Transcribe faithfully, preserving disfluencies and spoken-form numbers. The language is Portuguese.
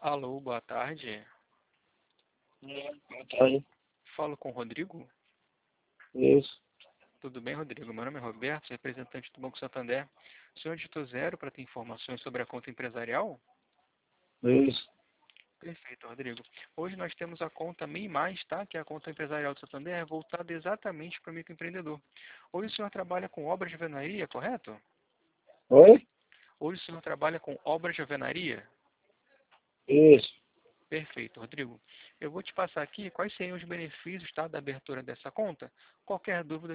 Alô, boa tarde. Boa tarde. Falo com o Rodrigo. Isso, Tudo bem, Rodrigo? Meu nome é Roberto, representante do Banco Santander. O senhor digitou zero para ter informações sobre a conta empresarial? isso. Perfeito, Rodrigo. Hoje nós temos a conta M E I Mais, tá? Que é a conta empresarial do Santander, voltada exatamente para o microempreendedor. Hoje o senhor trabalha com obras de alvenaria, correto? Oi? Hoje o senhor trabalha com obras de alvenaria? Isso. Perfeito, Rodrigo. Eu vou te passar aqui quais seriam os benefícios, tá, da abertura dessa conta. Qualquer dúvida